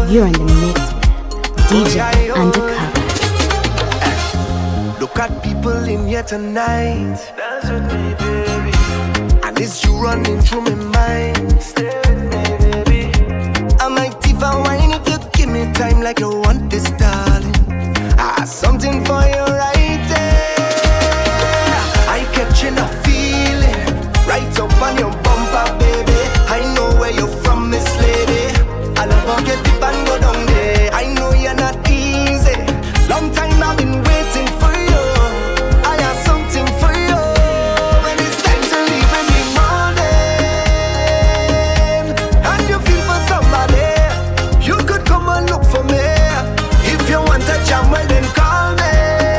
You're in the mix with DJ Undercover. Look at people in here tonight. Dance with me, baby. And it's you running through my mind. Stay with me, baby. I might even whine if you give me time like you want this, darling. I have something for you right there. I catching a feeling right up on your bumper, baby. I know where you're from, Miss Lady. I love how you dip and go down there. I know you're not easy. Long time I've been waiting for you. I have something for you. When it's time to leave in the morning and you feel for somebody, you could come and look for me. If you want a jam, well then call me.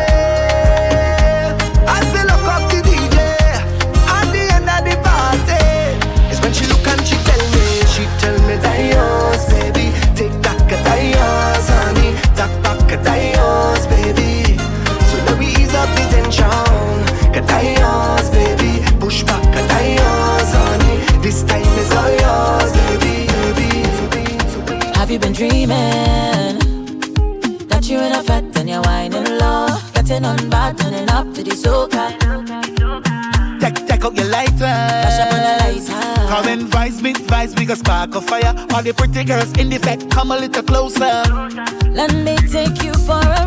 I still look up the DJ at the end of the party. It's when she look and she tell me that yours, baby. Take that yours, honey. That back yours, baby. So that we ease up the tension. Yours, baby. Push back yours, honey. This time is all yours, baby. Have you been dreaming that you're in a fat and you're whining low, getting on bad, turning up to the soca? Take out your lighter. Flash up on the lighter. Come and vibes, we got spark of fire. All the pretty girls in the back, come a little closer. Let me take you for a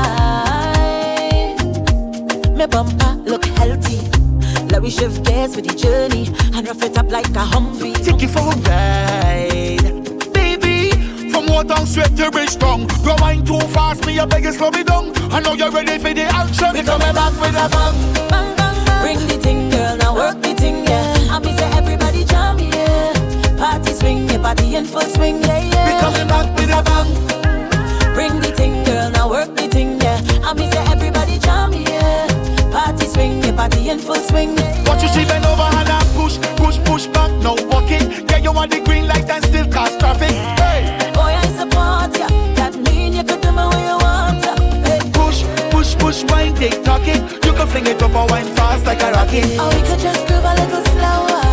ride. My bumper look healthy. Let me shift gears for the journey and rough it up like a Humvee. Take you for a ride, baby. From Watertown straight to Bridgetown. Go wine too fast, me I beg you slow me down. I know you're ready for the action. We coming back with a bang. Bang, bang, bang. Bring the thing, girl, now work the thing, yeah. And me say everybody jam, yeah. Party swing, yeah, party in full swing, yeah, yeah. We coming back with a bang. Bring the thing, girl, now work the thing, yeah. And me say everybody jam, yeah. Party swing, yeah, party in full swing, yeah. Watch you she bend over and I push back, no walking. Yeah, you want the green light and still cause traffic. Hey, boy, I support ya. That mean you could do me where you want ya. Hey. Push, wine, take talking. You can fling it up or wine fast like a rocket. Or we could just groove a little slower,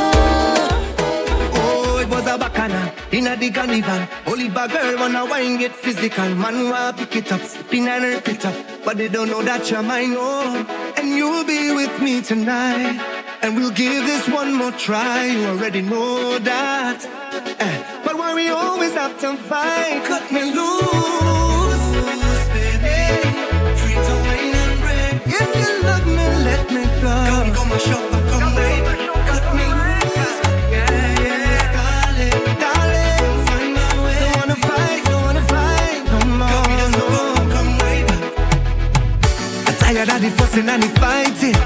yeah. Oh, it was a bacana in a the carnival. Only bad girl wanna wine get physical. Man wanna pick it up, spin and repeat up. But they don't know that you're mine, oh. And you'll be with me tonight. And we'll give this one more try. You already know that. But why we always have to fight? Cut me loose, baby. Free to wine and break. If you love me, let me go. Come my shop and come right. Cut me loose, yeah, darling, find my way. Don't wanna fight no more. Come right back. I'm tired of the fussing and the fighting.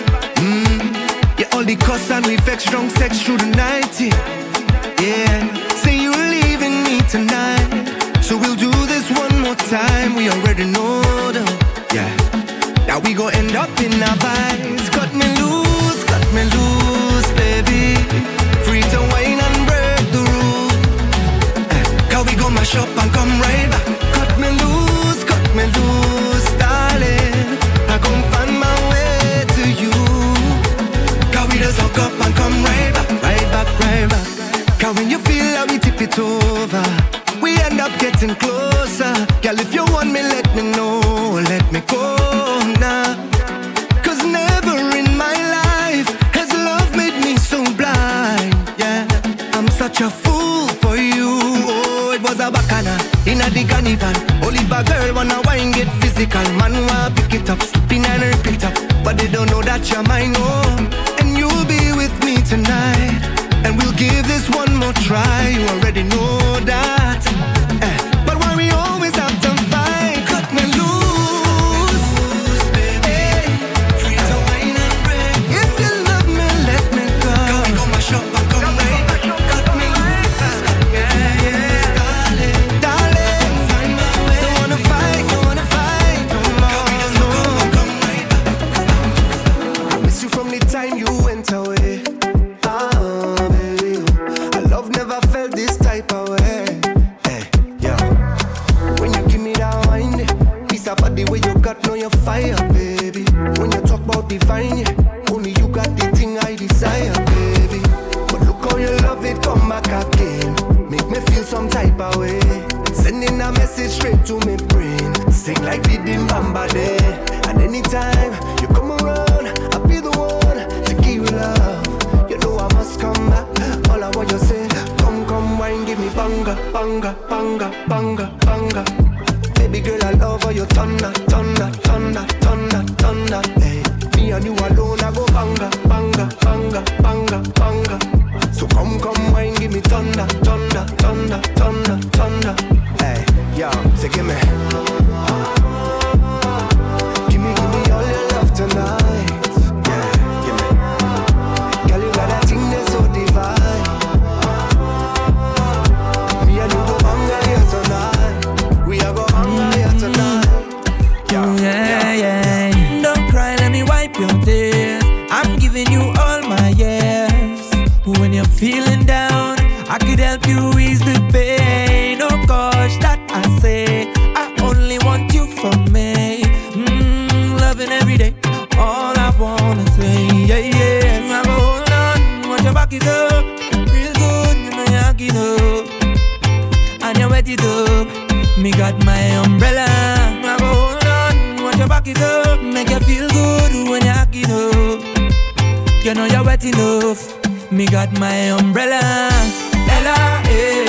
Yeah, all the cuss and we vex, strong sex through the night. Yeah, say you're leaving me tonight, so we'll do this one more time. We already know though. Yeah, now we gon' end up in our vibes. Cut me loose, baby. Free to wine and break the rules. How we gon' mash up and come right back. Cut me loose, darling. I gon' find my way to you. How we just hook up and come right back. Cause when you feel how we tip it over, we end up getting closer. Girl, if you want me, let me know. Let me go now. Cause never in my life has love made me so blind. Yeah, I'm such a fool for you. Oh, it was a bacana in a the carnival. Only bad girl wanna wine get physical. Man wanna pick it up, spin and repeat up. But they don't know that you're mine, oh. And you'll be with me tonight. And we'll give this one more try. You already know that. But why we always have to fight? Cut me loose, baby. Free to wine and break. If you love me, let me go. Come my shop and come right back. Cut me loose, yeah, darling, find my way. Don't wanna fight no more. Come right back. I miss you from the time you went away. Fire, baby. When you talk about divine, yeah, only you got the thing I desire, baby. But look how you love it, come back again. Make me feel some type of way. Sending a message straight to me brain. Sing like Diddy Bamba Day. And anytime you come around, I'll be the one to give you love. You know I must come back. All I want you say, come, wine, give me banga, banga, banga, banga, banga. Baby girl, I love how you thunder, thunder, thunder, thunder, thunder. Hey, me and you alone, I go banga, banga, banga, banga, banga. So come, wine, give me thunder, thunder, thunder, thunder, thunder. Hey, yo, say give me all your love tonight. Yeah, give me. Girl, you got that thing that's so divine. Me and you go banga here tonight. We are go banga here tonight. Yeah. Don't cry, let me wipe your tears. I'm giving you all my years. When you're feeling down, I could help you ease the pain. Oh gosh, that I say, I only want you for me. Loving every day, all I wanna say. Yeah. Now go hold on, watch your back it up. Real good, you know you're acting up. And you wet it up. Me got my umbrella. Now go hold on, watch your back it up. Make you feel good when you're acting up. You know you're wet enough. Me got my umbrella. Ella,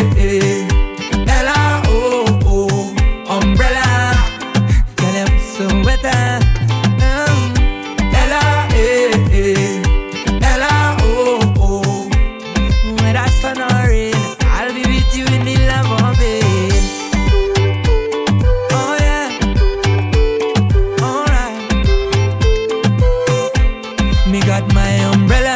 Ella, oh, umbrella. Girl, I'm so wet. Ella, Ella, oh. When I sun or rain, I'll be with you in the love of it. Oh yeah, alright. Me got my umbrella.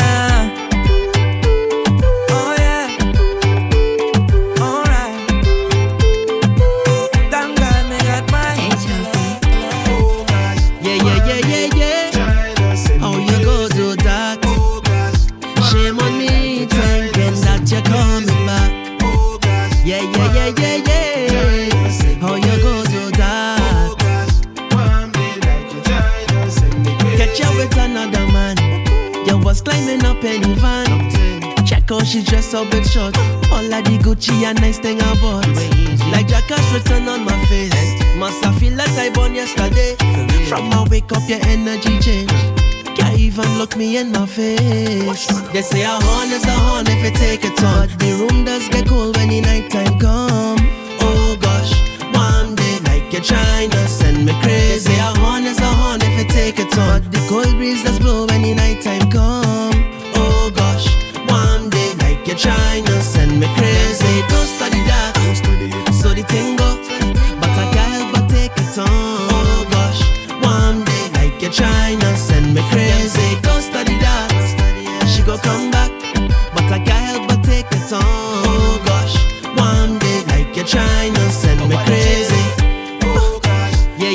She dressed up with short. All of the Gucci and nice thing I bought. Like Jackass written on my face. Must I feel like I born yesterday. From I wake up your energy change. Can't even look me in my face. They say a horn is a horn if you take it on. But the room does get cold when the night time come. Oh gosh, one day like you're trying to send me crazy. They say a horn is a horn if you take it on. But the cold breeze does blow when the night time come. Oh gosh, one day like you're trying to send me crazy. Don't study that, so the thing go. But I can't help but take it on. Oh gosh, one day like you're trying to send me crazy. Don't study that, she go come back. But I can't help but take it on. Oh gosh, one day like you're trying to send me crazy. Yeah.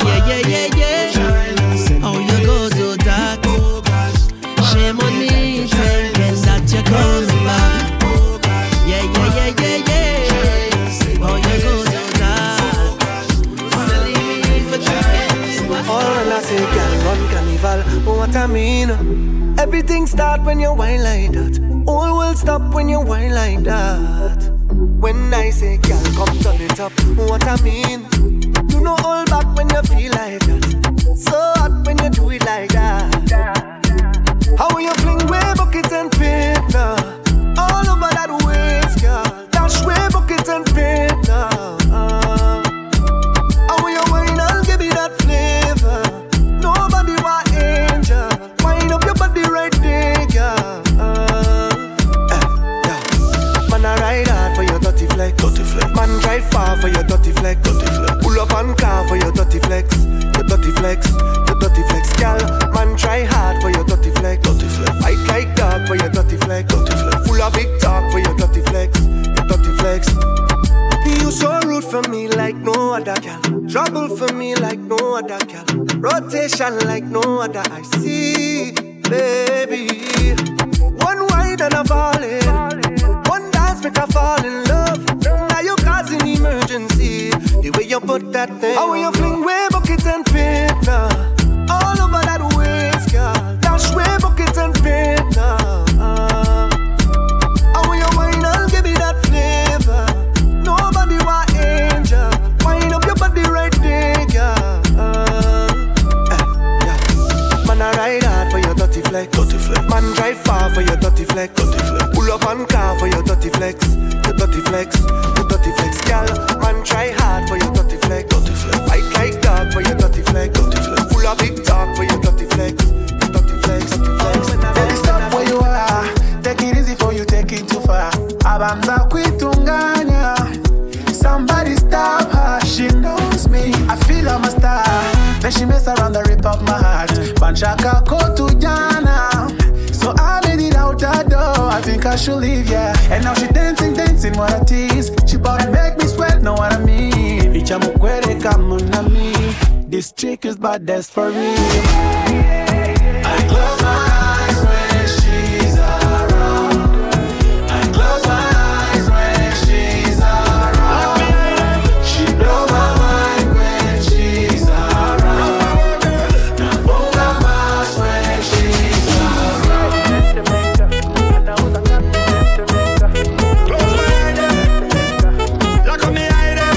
Oh, you go do that. Shame on me, thinking that you're coming back. Yeah. Oh, you go do that. Silly me for trying. All when I say girl run carnival, what I mean? Everything start when you whine like that. All will stop when you whine like that. When I say girl come turn it up, what I mean? You know all back when you feel like that. So hot when you do it like that. How you fling way bucket and pit now. All over that waist, girl. Dash way bucket and pit now. How you wine and give me that flavor. Nobody want angel. Wind up your body right there, girl. Man, I ride hard for your dirty flex. Man, drive far for your dirty flex. Pull up and car for your dirty flex. Your dirty flex, girl. Man, try hard for your dirty flex. Fight like dog for your dirty flex. Full of big talk for your dirty flex. You so rude for me like no other girl. Trouble for me like no other girl. Rotation like no other. I see, baby. One wine and I'm falling. One dance make I fall in love. Now you causing emergency. The way you put that thing. How you fling way bucket and pit now. All over that waist, girl. Dash way bucket and pit now. How you wine and give me that flavor. Nobody want angel. when she mess around and rip up my heart. Banchaka go to Jana. So I made it out that door. I think I should leave, yeah. And now she dancing, what a tease. She bout to make me sweat, know what I mean. This chick is bad, that's for real. I close my eyes when she's around. I close my eyes when she's around. She blow my mind when she's around. Now full of mass when she's around. Close my eyes, look at me eye them.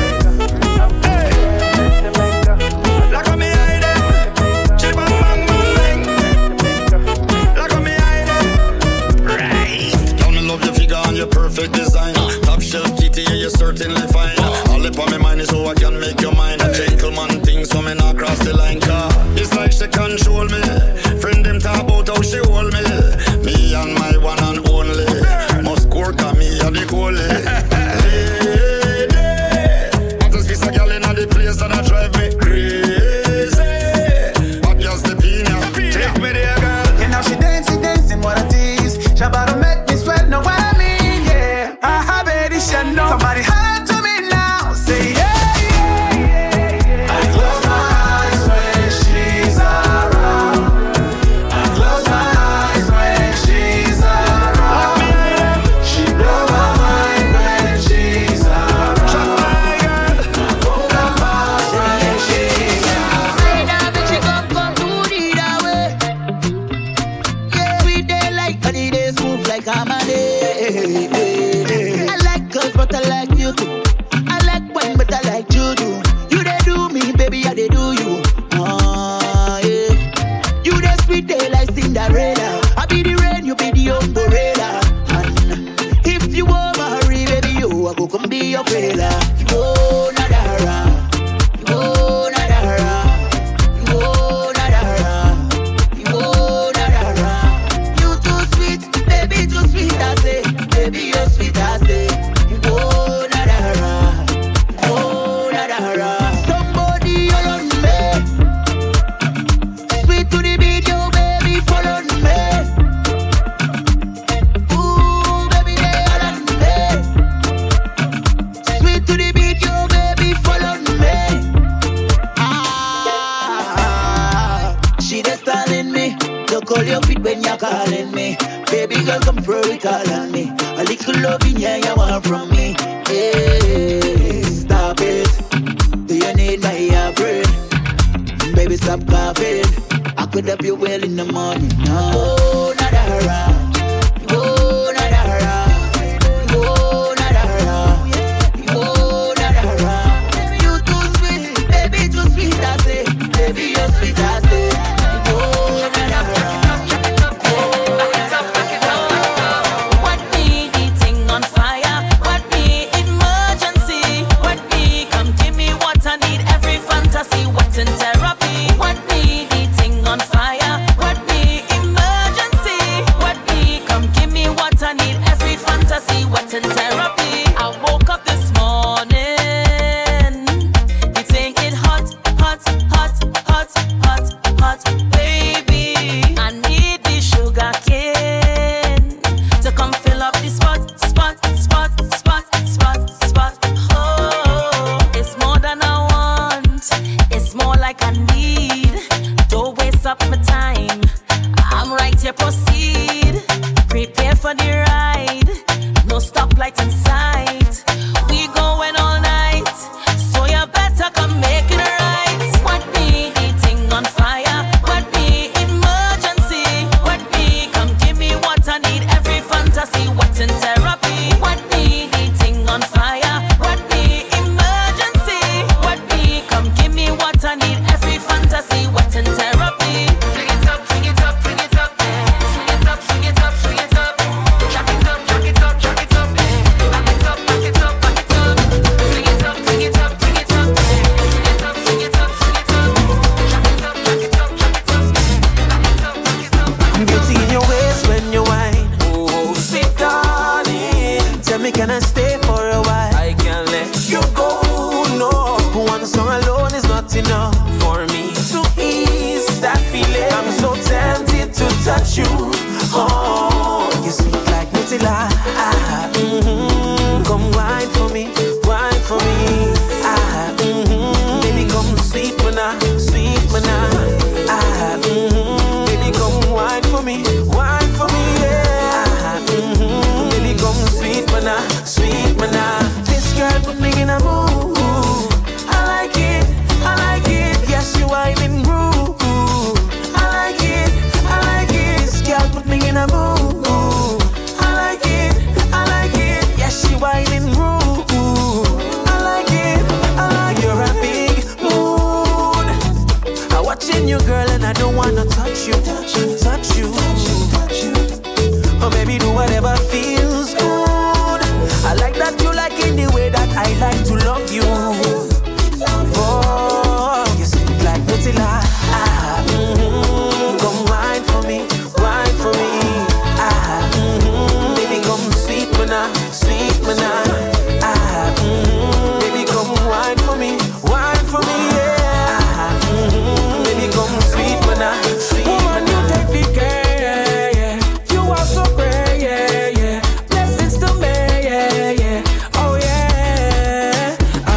Look at me eye them. Chip and bang bang bang. Look at me eye them. Right. Don't love your figure and your perfect design. Top shelf kitty, yeah, you're certainly fine. All up on my mind is so I can make your mind a gentleman thing, so me not cross the line. Car it's like she control me. Friend them talk about how she hold me. Me and my one and only. Must work on me and the goalie. I just piece a girl in the place that I drive me crazy. But just the pina, take me there, girl. And now she dancing, what a tease. She about to make me sweat, know what I mean, yeah. I bet it should know. Somebody holler to me now, say yeah. I close my eyes when she's around. I close my eyes when she's around. She blow my mind when she's around. Full of mass when she's around. Hey, now, bitch, you come to the way. Yeah, we day like honey, they smooth like I'm a day. I like girls, but I like you too. I like wine, but I like you too. You they do me, baby, I they do you. Yeah. You the sweet day like Cinderella. I be the rain, you be the umbrella. And if you want marry, baby, you I go come be your fella. You go Nadara, you go Nadara, you go Nadara, you go Nadara. You too sweet, baby, too sweet, I say. Baby, you're sweet, I say. You go Nadara, you go Nadara. Somebody around me, sweet to the video, baby, follow me. Ooh, baby, they around me. Sweet to the video, baby, follow me. Ah, she just calling me. Don't call your feet when you're calling me. Baby girl, come throw it all on me. A little loving, yeah, you want from me. Hey, stop it. Do you need my friend? Baby, stop coughing. I could have you well in the morning. No, Nadara. Oh, Nadara. Oh, Nadara. Oh, Nadara. You too sweet, baby, too sweet, I say. Baby, you're sweet, I say. Oh, Nadara. What me the thing on fire? What me emergency? What me come give me what I need? Every fantasy, what's in therapy? What me the thing on fire? What me emergency? What me come give me what I need? Every fantasy, what's in therapy? I woke up this morning, the thing it hot, hot, hot, hot, hot, hot, baby. I need the sugar cane to come fill up the spot, spot, spot, spot, spot, spot. Oh, it's more than I want. It's more like I need. Don't waste up my time. I'm right here, proceed. Prepare for the ride. No stoplight in sight. We going all night, so you better come make it right. What me the thing on fire? What me emergency? What me come give me what I need? Every fantasy, what's in therapy? What me the thing on fire? What me emergency? What me come give me what I need? Every fantasy, what's in therapy? Bring it up, bring it up, bring it up. Swing it up, swing it up, swing it up. Jack it up, jack it up, jack it up. Back it up, back it up, back it up. Bring it up, bring it up, bring it up. Swing it up, swing it up, swing it up. Jack it up, jack it up, jack it up. Back it up, back it up, back it up. Beauty in your waist when you whine. Oh, sweet darling, tell me can I stay for a while? I can't let you go, no. One song alone is not enough for me. touch you. Oh, you sweet like Nutella. Come wine for me, wine for me. Baby, come sweet mana, sweet mana. Baby, come wine for me, yeah. Baby, come sweet mana, sweet mana. This girl put me in a mood. I like it, I like it. Yes, you whining groove. I like it, I like it. This girl put me in a mood. I like it, I like it. Yes, she whining groove. I like it, I like it. You're a big mood. I'm watching you, girl, and I don't wanna touch you, touch you. Oh, baby, do whatever feels good. I like that you like it the way that I like to love you. Oh, you sweet like Nutella. Come wine for me, wine for me. Baby, come sweet mana, sweet mana. Baby, come wine for me, yeah. Baby, come sweet mana, sweet mana. Woman, you take the care, yeah. You are so great, yeah, yeah. Blessings to me, yeah, yeah. Oh yeah.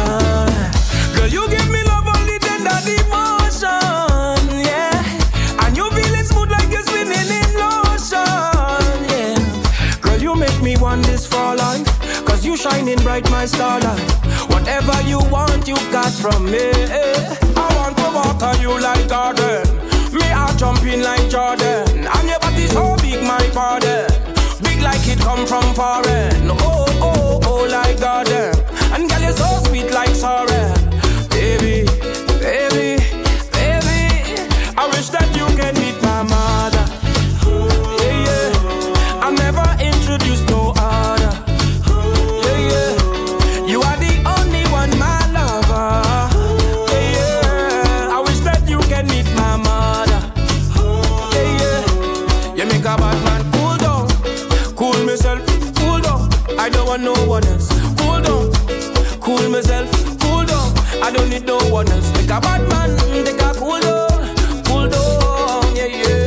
Girl, you give me love only tender devotion, yeah. And you feel it smooth like you're swimming in lotion, yeah. Girl, you make me want this for life, 'cause you shining bright, my starlight. Whatever you want, you got from me. I want to walk on you like garden. Me I jumping like Jordan. And your body so big, my pardon. Big like it come from foreign. Oh, oh, oh, like garden. And girl, you're so sweet like sorrel. Baby, baby, baby, I wish that you can meet my mother. Yeah, yeah. I never introduced no other. Yeah, yeah. You are the only one, my lover. Yeah, yeah. I wish that you can meet my mother. Yeah, yeah. You make a bad man cool down, cool myself, cool down. I don't want no one else. Cool down, cool myself, cool down. I don't need no one else. Make a bad man, take a cool down, yeah, yeah.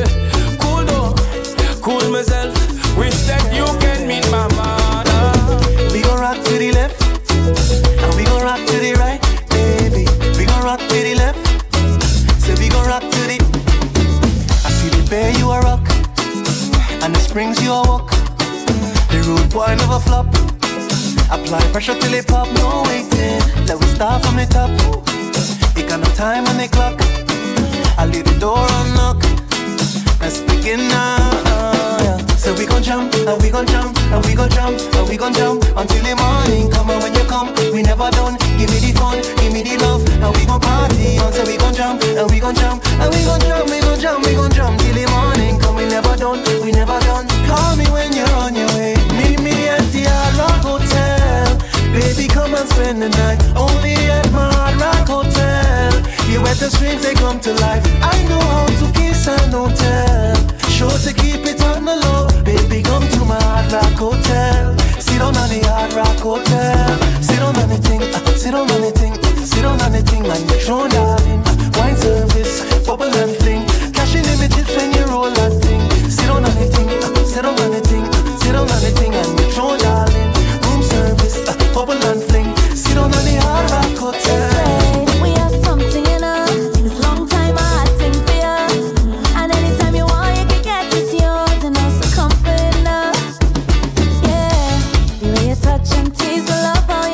Cool myself. Wish that you can meet my mother. We gon' rock to the left, and we gon' rock to the right, baby. We gon' rock to the left, say we gon' rock to the. I see the bear you a rock, and the springs you a walk. The rude boy never flop. Apply pressure till it pop, no waiting. Let we start from the top. It got no time on the clock. I leave the door unlocked. Let's begin now. Yeah. So we gon' jump, and we gon' jump, and we gon' jump, and we gon' jump until the morning. Come on when you come, we never done. Give me the fun, give me the love, and we gon' party on. So we gon' jump, and we gon' jump, and we gon' jump, we gon' jump, we gon' jump till the morning. Come, we never done, we never done. Call me when you're on your way. Meet me at the Hard Rock Hotel. Baby, come and spend the night only at my Hard Rock Hotel. You at the streams, they come to life. I know how to kiss and don't tell. Sure to keep it on the low. Baby, come to my Hard Rock Hotel. Sit down on the Hard Rock Hotel. Sit down on the thing, sit down on the thing, sit down on the thing, and you're thrown darling. Wine service, bubble and fling. Cashing in the tips when you roll that thing. Sit down on the thing, sit down on the thing, sit down on the thing, and you're thrown darling. Room service, bubble and fling. Sit down on the Hard Rock Hotel. We have something in us. It's long time I had thing for you. And anytime you want, you can get this yours. And also comfort enough. Yeah, the way you touch and tease, my love how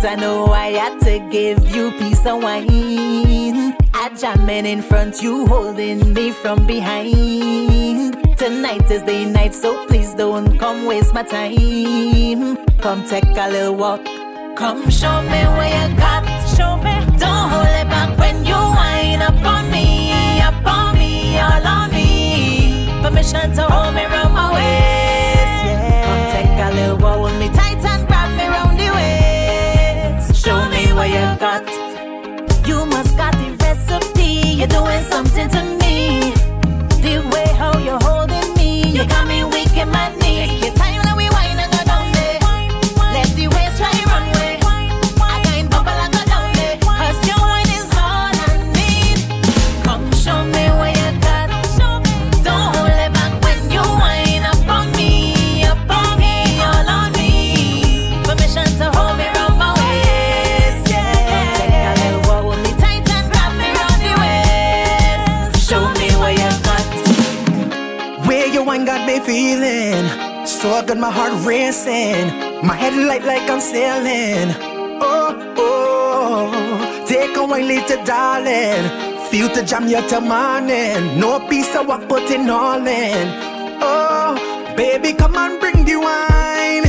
I know I had to give you peace of wine. I jamming in front, you holding me from behind. Tonight is the night, so please don't come waste my time. Come take a little walk. Come show me where you got. Show me. Don't hold it back when you whine up on me, all on me. Permission to hold me round my waist. Yeah. Come take a little walk with me tight and grab me round the waist. Show me where you got. You must got the recipe. You're doing something to me. The way how you're holding me, you got me weak in my knees. Take your time, now we whine and go down there. Let the waistline run way. I can't bubble and go down there. 'Cause your wine is all I need. Come show me where you got. Don't hold it back when you whine up on me, all on me. Permission to hold me round my waist, yeah. Take a little walk with me tight and grab me round the waist. Show me where you got. Where your wine got me feeling so good, my heart racing, my head light like I'm sailing. Oh, oh, take a wine later, darling. Feel to jam you till morning. No piece of work, put it all in. Oh, baby, come on, bring the wine.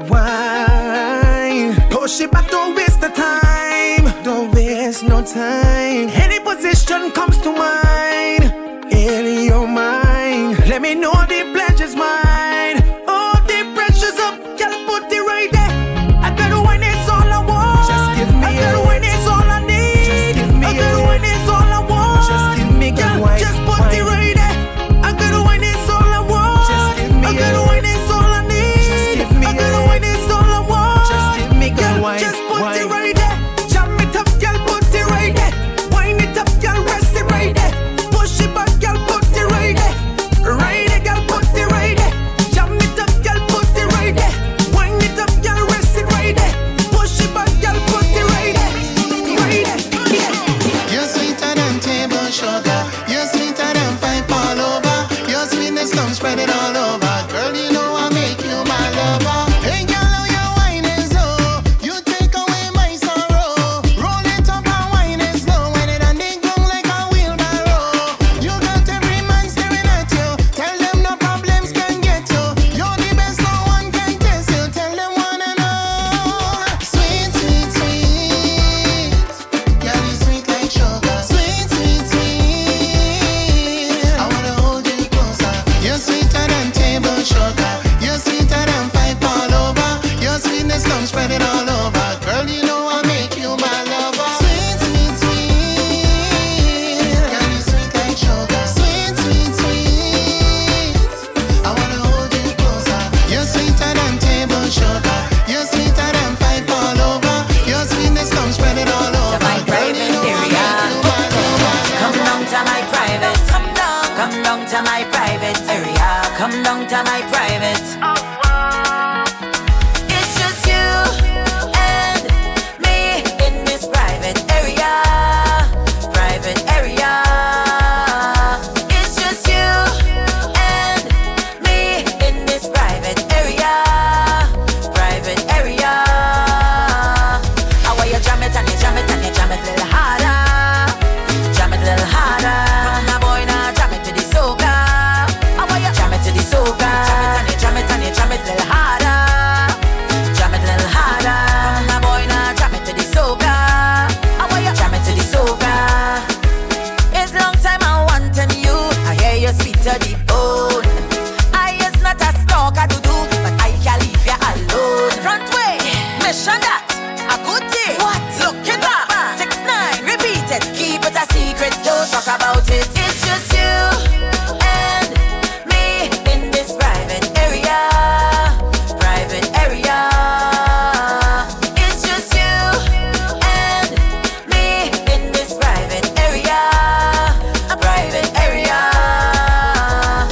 Wine. Push it back, don't waste the time. Don't waste no time. Any position comes to mind. In your mind. Let me know the pleasure's mine. Oh, the pressure's up. Girl, put it right there. I got a wine, it's all I want. Just give me I got a wine, it's all I need. Just give me I got a wine, it's all I want. Just give me good wine. Just put it right there. I got a wine, it's all I want. Just give me I got a wine, it's all I need. Just give me I got a wine, it's all I want. Just give me good wine. Just put it right there. Jam it up, girl, put it right there. Wine it up, girl, rest it right there. Push it back, girl, put it right there. Right there, girl, put it right there. Jam it up, girl, put it right there. Wine it up, girl, rest it right there. Push it back, girl, put it right there. Right there, yeah. You're sweeter than table sugar. You're sweeter than 5 all over. Your sweetness don't spread it all over. Girl, you know I make you my lover. Hey, girl, how your wine is low. You take away my sorrow. Roll it up and wine it slow. When it and they go like a wheelbarrow. You got every man staring at you. Tell them no problems can get you. You're the best, no one can test you. Tell them one and all. Sweet, sweet, sweet. Girl, you sweet like sugar. Sweet, sweet, sweet. I wanna hold you closer. You're sweeter than table sugar. You're sweeter than 5 all over. Your sweetness don't spread it all over. Girl, you know I make you my lover. Sweet, sweet, sweet. Girl, you sweet like sugar. Sweet, sweet, sweet. I wanna hold you closer. You're sweeter than table sugar. You're sweeter than 5 all over. Your sweetness don't spread it all over. To my private area. Come down to my private. Come down to my private area. Come down to my private. It's just you and me in this private area. Private area. It's just you and me in this private area. Private area. How are you jam it and you jam it and you jam it a little harder. Jam it a little harder. Come on, boy, now jam it to the soca. How are you jam it to the soca? Jam it and you jam it a little harder. Jam it a little harder. Come on, boy, now jam it to the soca. How are you jam it to the soca? It's long time I wanting you. I hear you sweet to the bone. I is not a stalker to do, but I can leave you alone. Front way, mission that. A good day. What? Look it up. 6-9, repeat it. Keep it a secret. Don't talk about it. It's just you and me in this private area. Private area. It's just you and me in this private area. A private area.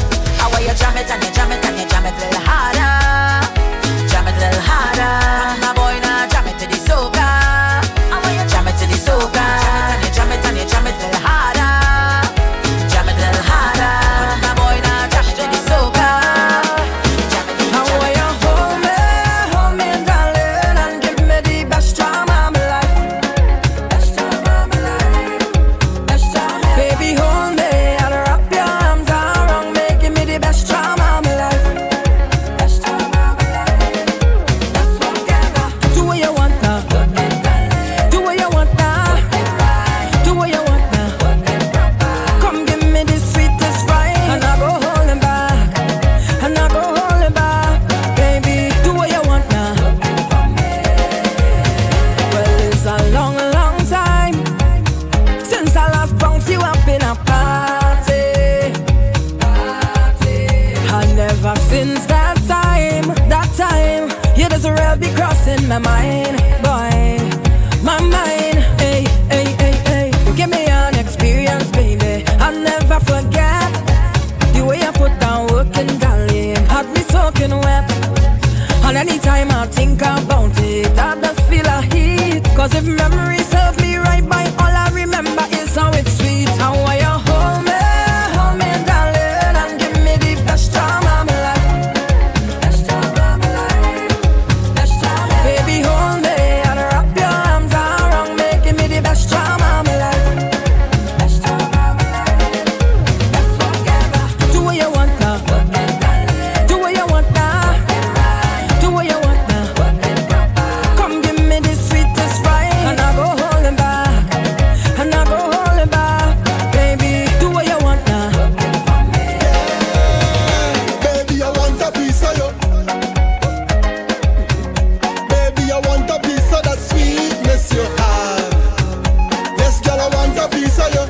in my mind, boy, my mind. Hey, hey, hey, hey. You give me an experience, baby. I'll never forget the way you put down working, darling. Had me soaking wet. And anytime I think about it, I just feel a heat. Cause if memory serves me right, by all I remember is how it's sweet. How you hold me, darling, and give me the best time of my life. Best time of my life. Best time. Baby, hold me and wrap your arms around me. Give me the best time of my life. Best time of my life. Best forever. Do what you want now. Do what you want now. Do what you want now. Come give me the sweetest ride, and I go holding back, and I go holding back. Baby, do what you want now. Baby, I want a piece of you. Baby, I want a piece of that sweetness you have. Yes, girl, I want a piece of you.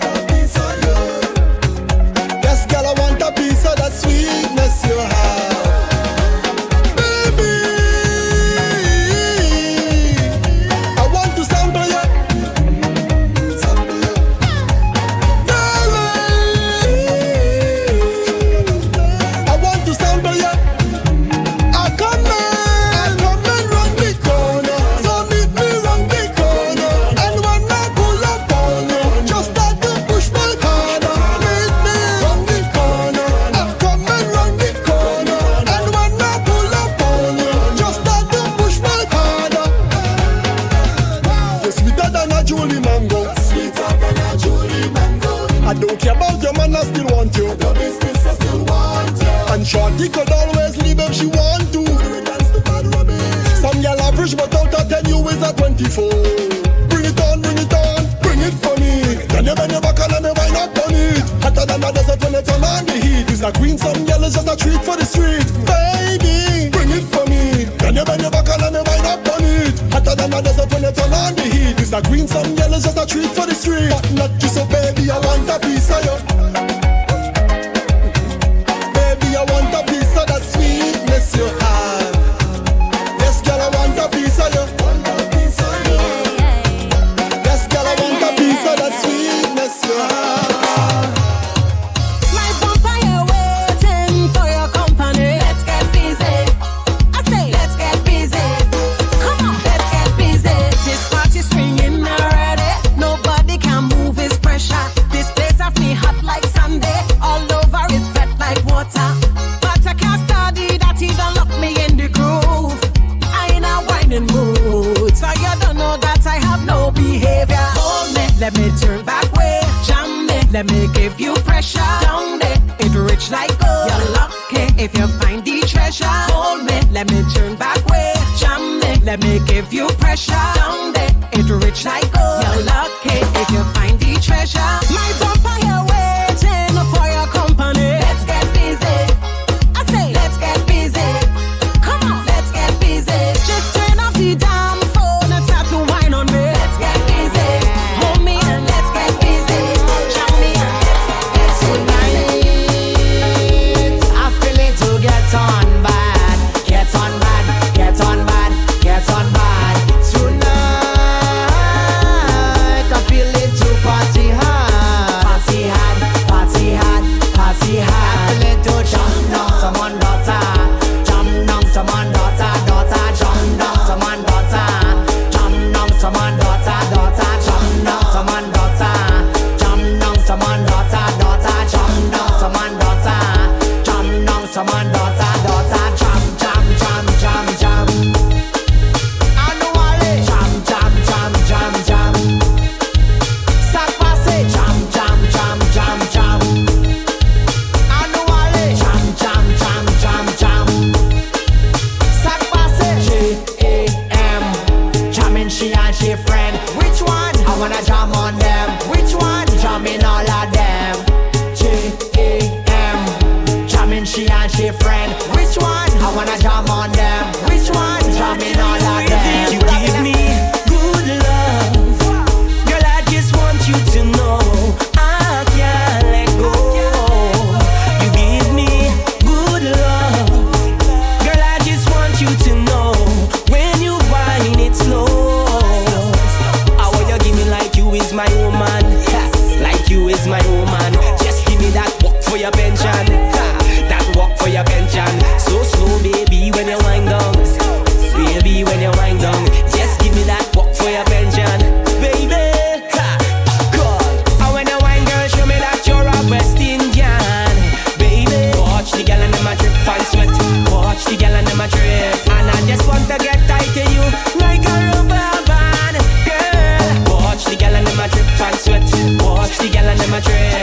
Yes, girl, I want a piece of that sweetness you have. Baby, I want to sample you. Darling, I want to sample you. I come in round the corner. So meet me round the corner. And when I pull up on you, just start to push my harder. Meet me round the corner. I'm coming round the corner. And when I pull up on you, just start to push my harder. You're sweeter than a Julie Mango. Sweeter than a Julie Mango. I don't care about your man, I still want you. The business, I still want you. And Shorty could always leave if she want to. Some girl average, but out of 10 you is a 24. Bring it on, bring it on, bring it for me. Then you bend your back and let me wind up on it. Hotter than a desert when it's on the heat. It's a queen, some girl is just a treat for the street. Baby, bring it for me. Then you bend your back and let me wind up on it. Hotter than a desert when it's on the heat. It's a queen, some girl is just a treat for the street. But not just so baby, I want a piece of you. Baby, I want a piece of that sweetness you have. Yes, girl, I want a piece of you. Yes, girl, I want a piece of that sweetness you have. My vampire waiting for your company. Let's get busy. I say, let's get busy. Come on, let's get busy. This party's swinging already. Nobody can move his pressure. This place have me hot like Sunday. All over is wet like water. But I can't study that he don't lock me in the groove. I ain't a whining mood. So you don't know that I have no behavior. Hold me, let me turn back way. Jam me, let me give you pressure. Down there, it rich like gold. You're lucky if you find the treasure. Hold me, let me turn back way. Jam me, let me give you pressure. Down there, it rich like gold. You're lucky if you find the treasure. My vampire waiting for your company. Let's get busy. I say, let's get busy. Come on, let's get busy. Just turn off the damn phone and start to whine on me. Let's get busy. Hold me and let's get busy. Jam me and let's get busy. Tonight, I'm feeling to get on bad. Get on bad, get on bad, get on bad. Tonight, I'm feeling to party hard.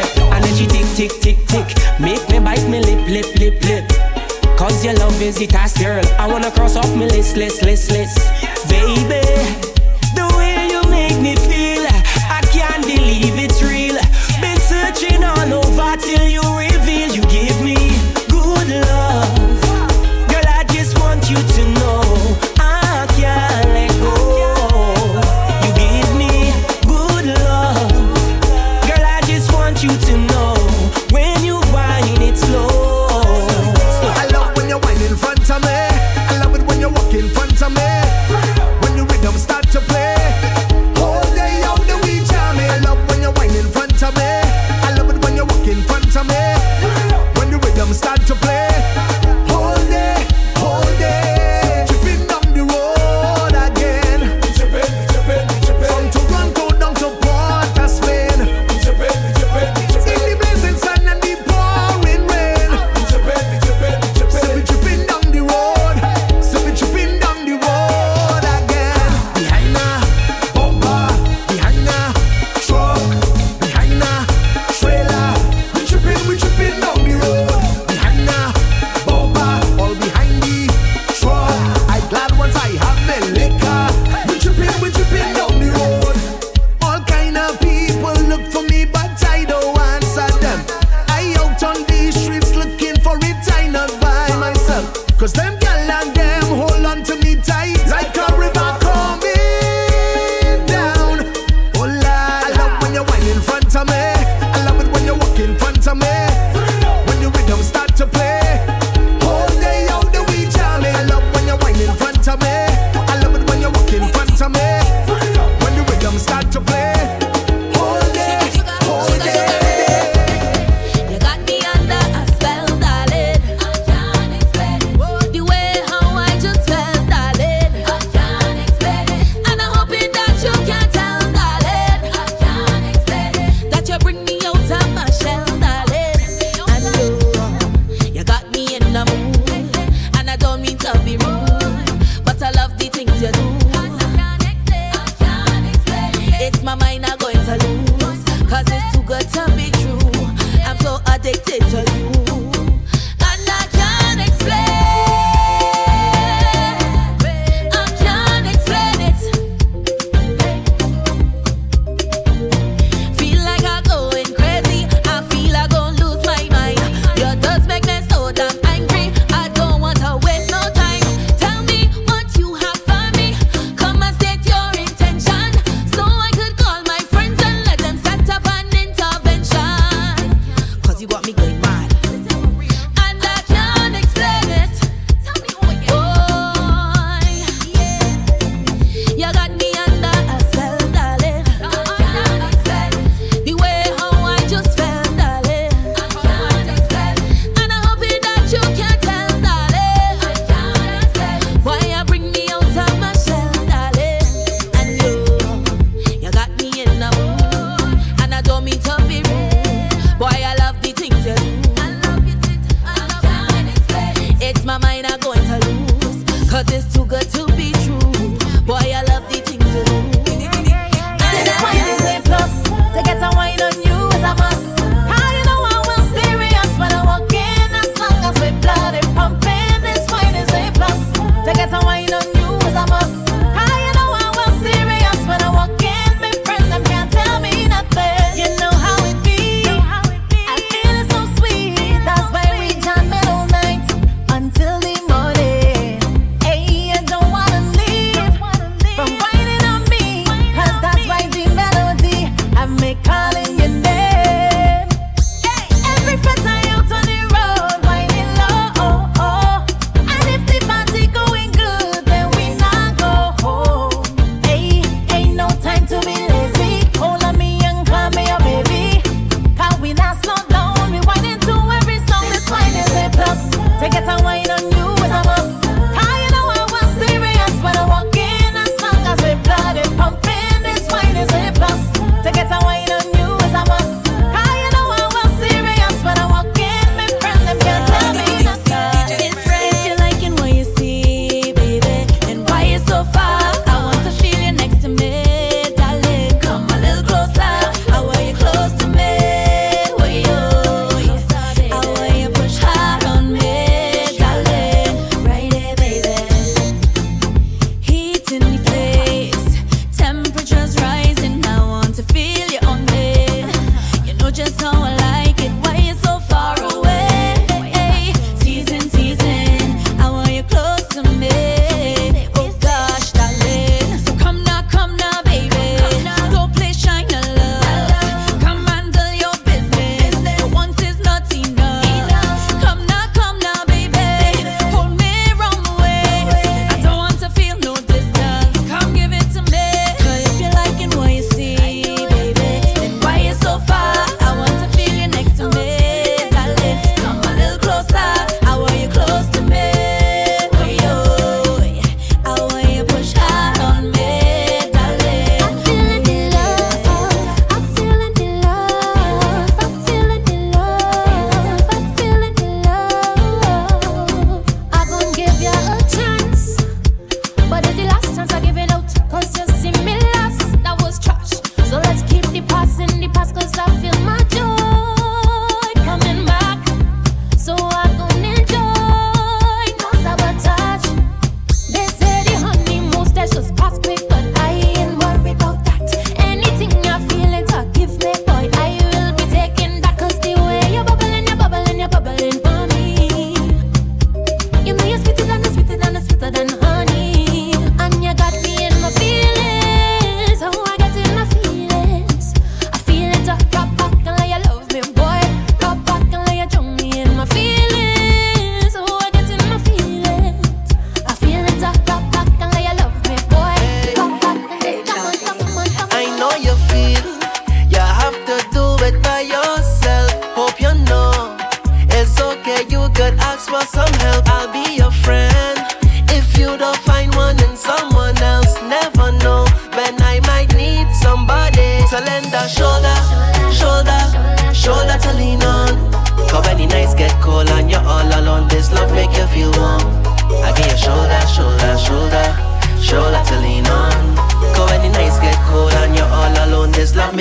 And then she tick, tick, tick, tick. Make me bite me lip, lip, lip, lip. Cause your love is the task, girl. I wanna cross off my list. Baby, the way you make me feel, I can't believe it's real. Been searching all over till you reveal you give me good love. Girl, I just want you to know I can't let go. You give me good love. Girl, I just want you to know when you whine it slow. I love when you whine in front of me. I love it when you walk in front of me. When the rhythm start to play, all day out the we jam me. I love when you whine in front of me.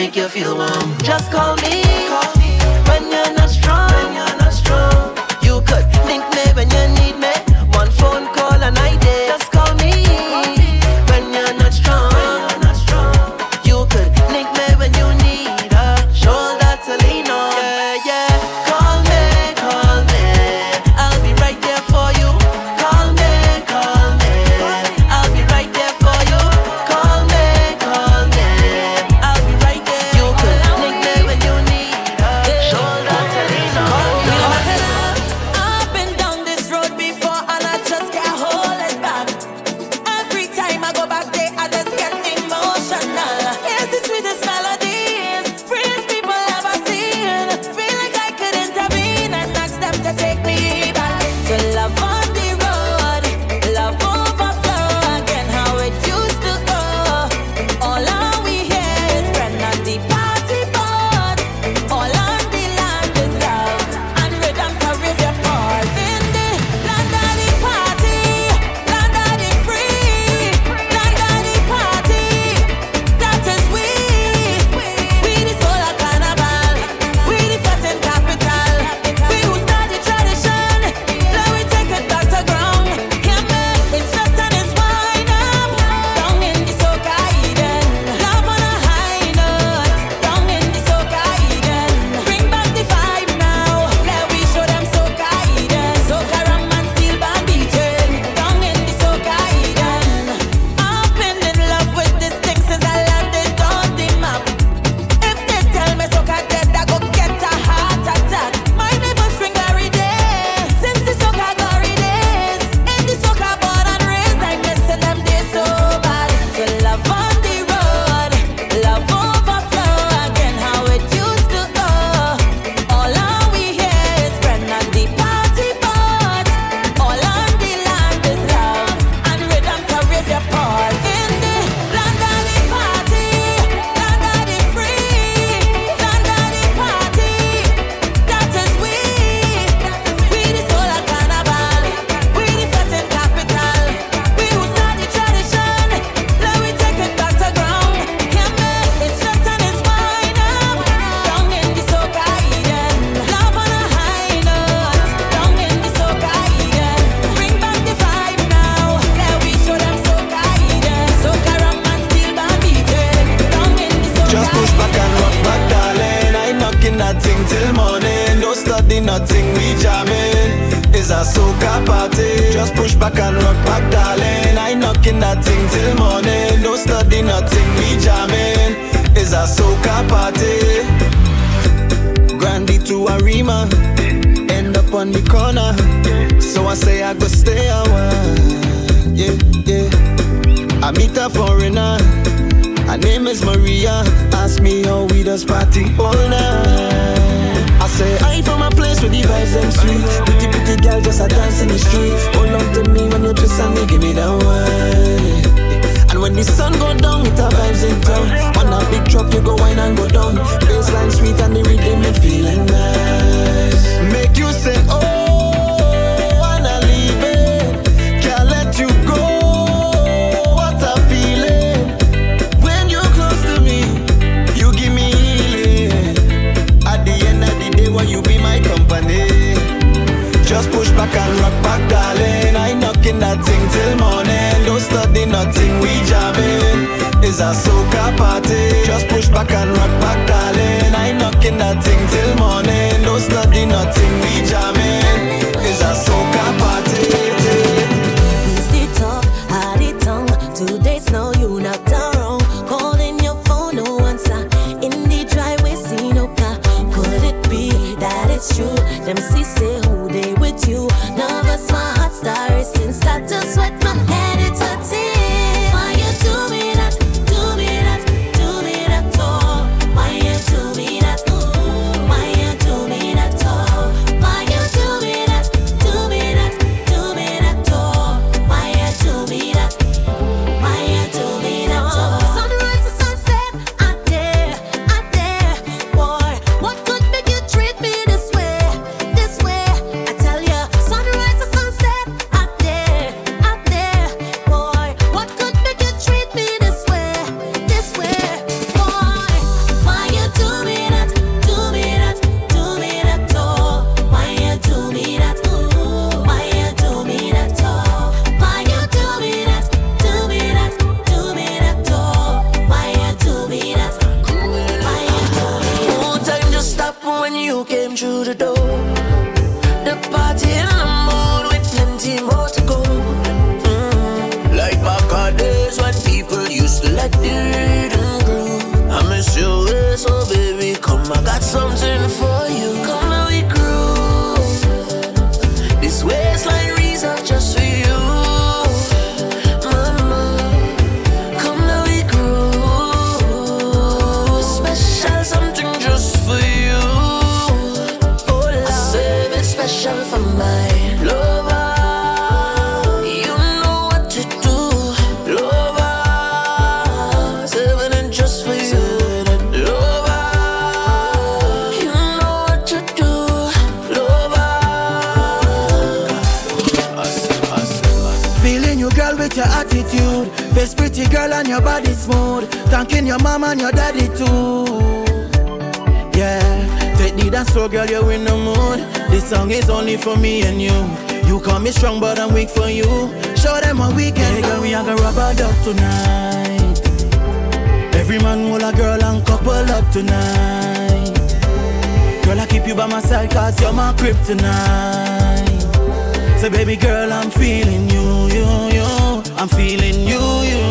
make you feel warm. Just call me when you're not strong. You could link me when you need me. One phone call and I did. Just call me when you're not strong. You could link me when you need a shoulder to lean on. Yeah. Call me. I'll be right there for you. Call me. I'll be right there for you. Call me. I'll be right there. You could link me when you need a shoulder to lean on. I've been down this road before and I just can't hold it back. Every time I go back there, I just get emotional. Here's the sweetest melodies, freest people ever seen. Feel like I could intervene and ask them to take me back to love on the road, love overflow again, how it used to go. All we hear is friend at the party board. All on the land is love and rhythm carries your pulse. In the land of the party, land of the free, land of the party, that is we the soul of carnival, we the floating capital, we who start the tradition, now we take it back to ground. Hear me, it's set and it's wind up, down in the soca Eden, love on a high note, down in the soca Eden, bring back the vibe now, let we show them soca Eden, soca rum and steel band beating, down in the soca Eden. I've been in love with this thing since I landed on the map. If they tell me soca dead, I go get a heart attack. My neighbor string every day, since the soca glory days, in the soca born and raised, I'm missing them days so bad. To love on the road, love overflow again, how it used to go. All we hear is friend at the party board. All on the land is love and rhythm carries your pulse. In the land of the party, land of the free, land of the party, that is we the soul of carnival, we the floating capital, we who start the tradition, now we take it back to ground. Hear me, it's set and it's wind up, down in the soca Eden, love on a high note, down in the soca Eden, bring back the vibe now, let we show them soca Eden, soca rum and steel band beating, down in the soca Just push back and rock back, darling. I ain't knocking that thing till morning. Don't study nothing, we jamming. It's a soca party. Just push back and rock back, darling. I ain't knocking that thing till morning. Don't study nothing, we jamming. It's a soca party. Grandy to Arima, end up on the corner. So I say I go stay a while. Yeah. I meet a foreigner. Her name is Maria. Ask me how we does party all night. I say I from a place where the vibes them sweet. Pretty girl just a dance in the street. Hold on to me when you twist and you give me that wine. And when the sun go down, it a vibes in town. On a big truck you go wine and go down. Baseline sweet and the rhythm me feeling nice. Make you say oh, and I leave it. Can't let you go. What a feeling. When you're close to me, you give me healing. At the end of the day, will you be my company? Just push back and rock back, darling. I ain't knocking that thing till morning. Don't study nothing, we jamming. It's a soca party. Just push back and rock back, darling. I ain't knocking that thing till morning. Don't study nothing, we jamming. It's a soca party. Who's the talk, how the tongue? 2 days now you not down wrong. Calling your phone, no answer. In the driveway, see no car. Could it be that it's true? Them see say who they with you. Nervous, my heart star racing. Start to sweat, my head it's hurting. Why you do me that? Do me that? Do me that oh? Why you do me that? Why you do me that oh? Why you do me that? Do me that? Do me that oh? Why you do me that? Why you do me that oh? Sunrise to sunset, I dare, boy. What could make you treat me this way? I tell ya, sunrise to sunset. you came through the door. The party in the mood with plenty more to go. Like back in days when people used to let the rhythm groove. I miss your way, so baby, come, I got something for you. Come and we groove. This waistline reason just for you. Mama, come and we groove. Special something just for you. I save it special for my lover. You know what to do, lover. Saving it just for you, lover. You know what to do, lover. Feeling you, girl, with your attitude. Face pretty, girl, and your body smooth. Thanking your mama and your daddy too. Yeah, take the dance floor, girl, you're in the mood. This song is only for me and you. You call me strong, but I'm weak for you. Show them what we can. Hey, girl, we are gonna rub a duck tonight. Every man will a girl and couple up tonight. Girl, I keep you by my side, cause you're my kryptonite. So baby girl, I'm feeling you, you. I'm feeling you.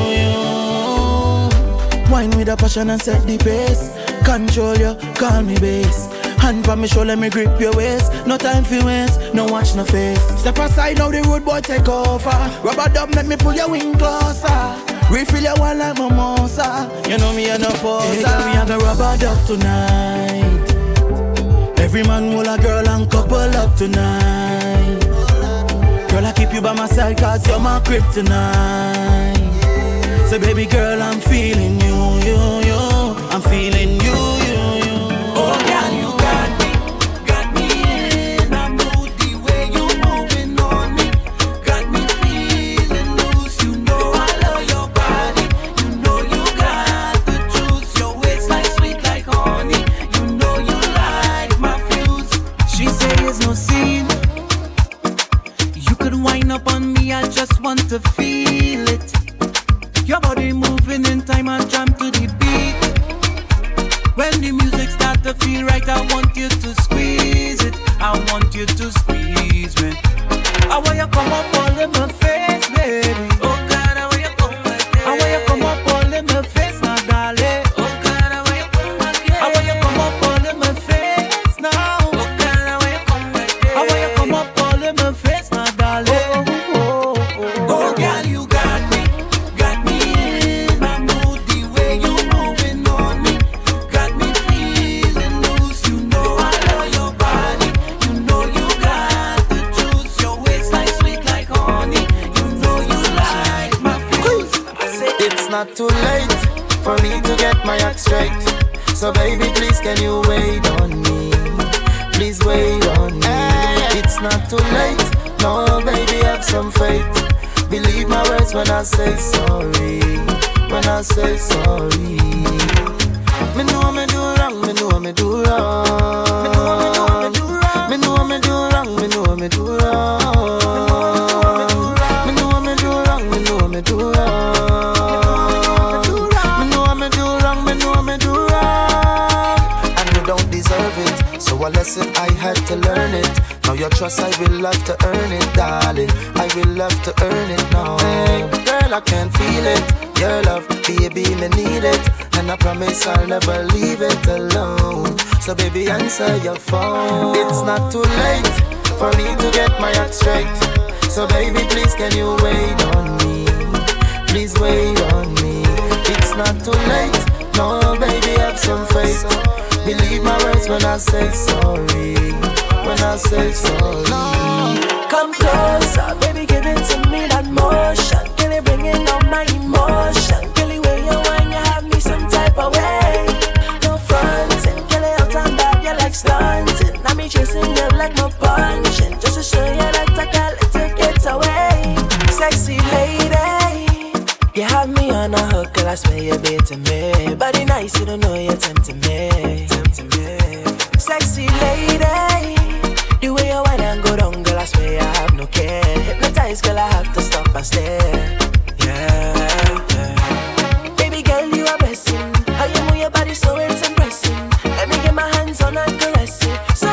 Wine with a passion and set the pace. Control you, call me base. Hand pa me show, let me grip your waist. No time for waste, no watch no face. Step aside now, the road boy take over. Rubber dub, make me pull your wing closer. Refill your one like mimosa. You know me and no poser. Hey, girl, we have a rubber dub tonight. Every man will a girl and couple up tonight. Girl, I keep you by my side, cause you're my kryptonite. So baby girl, I'm feeling you. I'm feeling you. Oh girl, you got me in a mood. The way you moving on me, got me feeling loose. You know I love your body. You know you got the juice. Your waistline sweet like honey. You know you like my fuse. She say it's no scene. You could wind up on me, I just want to feel it. Your body moving in time and jam to the beat. When the music start to feel right, I want you to squeeze it. I want you to squeeze me. I want you come up all in my face, baby. Oh God, I want you come back. I want you come up all in my face now, darling. Oh God, I want you come back. I want you come up all in my face now. Oh God, I want you come back. I want you come up all in my face now, darling. Oh girl, you got me in my mood. The way you moving on me, got me feeling loose. You know I love your body. You know you got the juice. Your waistline sweet like honey. You know you like my fuse. It's not too late for me to get my act straight. So baby, please can you wait on me? Please wait on me. It's not too late. No, baby, have some faith. Believe my words when I say sorry. When I say sorry. Me know me do wrong. Me know me do wrong. Me know me do wrong. Me know me do wrong. Me know me do wrong. Me know me do wrong. Me know me do wrong. Me know me do wrong. And you don't deserve it. So a lesson I had to learn it. Now your trust I will love to earn it, darling. I will love to earn it now. Hey, girl, I can feel it. Your love, baby, me need it. And I promise I'll never leave it alone. So baby, answer your phone. It's not too late for me to get my act straight. So baby, please can you wait on me? Please wait on me. It's not too late. No, baby, have some faith. Believe my words when I say sorry. When I say sorry. Come closer, baby, give it to me that motion. Girl, you bringing out my emotion. Girl, the way you whine, you have me some type of way. No fronting, girl, you out and back, you like stunting. Now me chasing you like my punching, just to show you that I can't let it get away. Sexy lady, you have me on a hook, girl, I swear you're beating me. Body nice, you don't know you're tempting me. Sexy lady, the way you whine and go down, girl, I swear I have no care. Hypnotized, girl, I have to stop and stare. Yeah. Baby girl, you are blessing. How you move your body so it's impressive. Let me get my hands on and caress it. So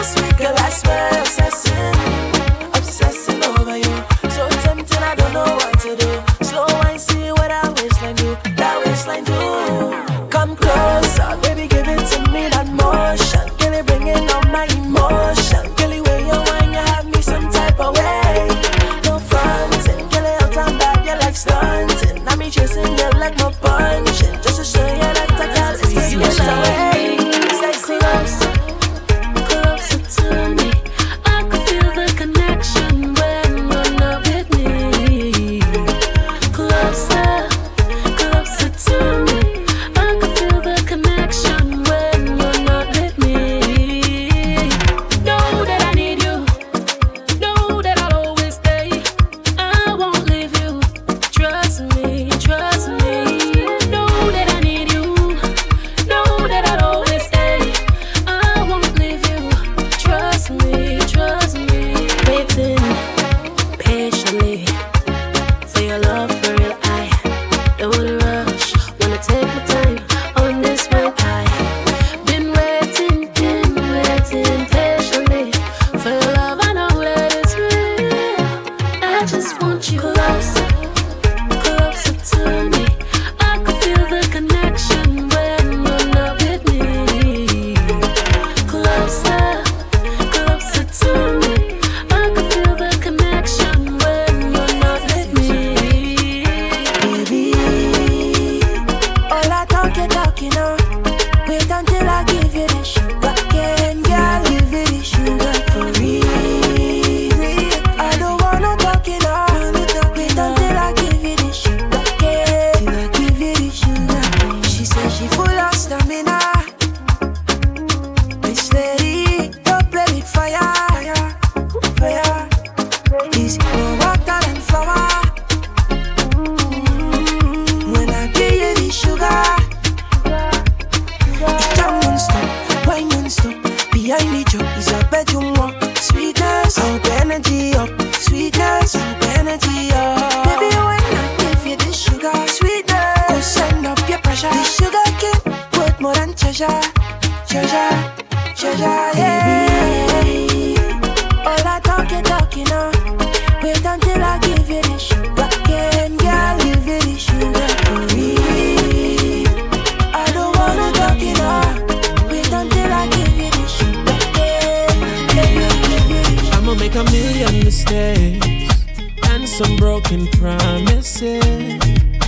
make a million mistakes and some broken promises.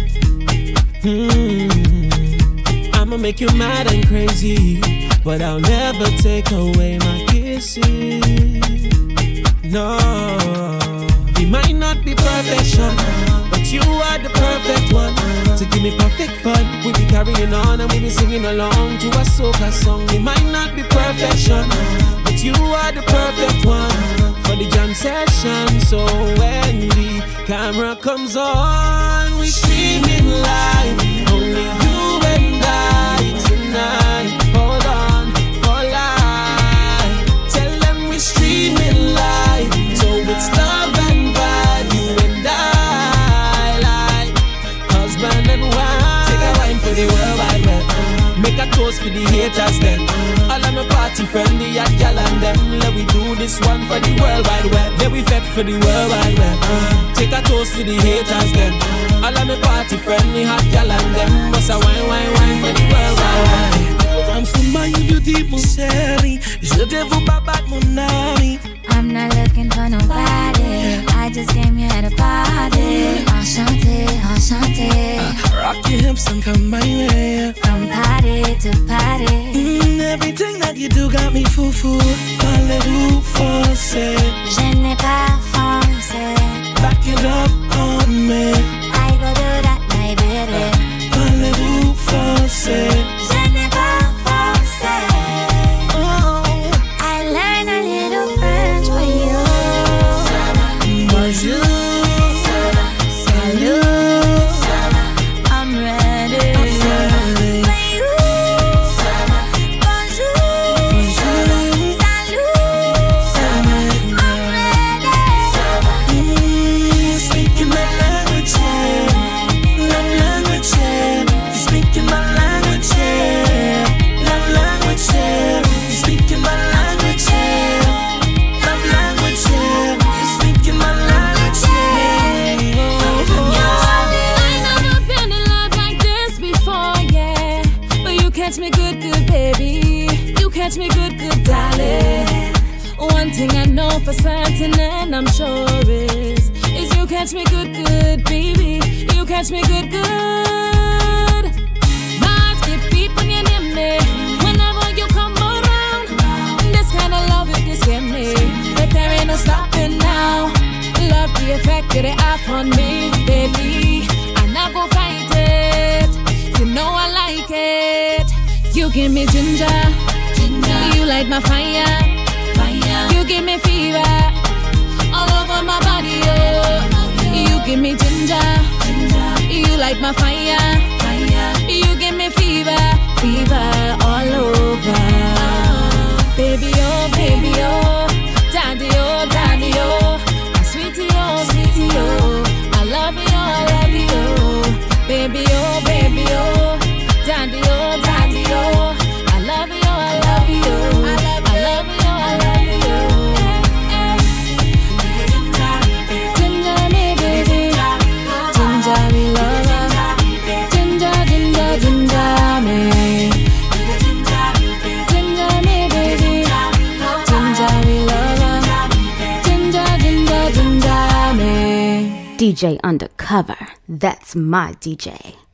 I'ma make you mad and crazy, but I'll never take away my kisses. No, we might not be perfection, but you are the perfect one to give me perfect fun. We be carrying on and we be singing along to a soca song. We might not be perfection, but you are the perfect one for the jam session. So when the camera comes on, we streaming live, only you and I tonight. Hold on for life. Tell them we streaming live, so it's love and vibe. You and I, like husband and wife. Take a wine for the world wide web. Make a toast for the haters then. All of my party friend, the hot gal and them. Let we do this one for the world wide web. Let we fed for the world wide web. Take a toast to the haters then. All of my party friend, the hot gal and them. Bust a wine, wine, wine for the world wide web. I'm from my beauty, mon chéri. Je te veux pas battre mon ami. I'm not looking for nobody. I just came here at a party. Enchanté, enchanté. Rock your hips and come my way. From party to party. Everything that you do got me fou-fou. Parlez-vous français? Je n'ai pas français. Back it up on me. I go do that, my baby. Parlez-vous français? Je n'ai pas français. Oh, I learned a little French for you. Bonjour. Salut. I'm ready. For you. Bonjour. Salut. I'm ready. Speaking my language, yeah. Love language, yeah. Speaking my language, yeah. Love language, yeah. Speaking my language, yeah. Love language, yeah. Speaking my language, I never been in love like this before, yeah. But you catch me good, good, baby. You catch me good, good, darling. One thing I know for certain and I'm sure is you catch me good, good, baby. You catch me good, good. My heart skip beat when you near me. Whenever you come around, this kind of love you just get me. But there ain't no stopping now. Love the effect that it have on me, baby. I'm not gonna fight it. You know I like it. You give me ginger, ginger. You light my fire, fire. You give me fever all over my body, oh. You give me ginger, ginger. You light my fire, fire. You give me fever, fever all over. Baby, oh, baby, oh. Daddy, oh, daddy, oh. Sweetie, oh, sweetie, oh. I love you, I love you. Baby, oh, baby, oh. Daddy, oh, daddy, oh. I love you, I love you. I love you, I love you. Ginger me, baby. Ginger me, lover. Ginger, ginger, ginger me. Ginger me, baby. Ginger me, lover. Ginger, ginger, ginger me. DJ Undercover, that's my DJ.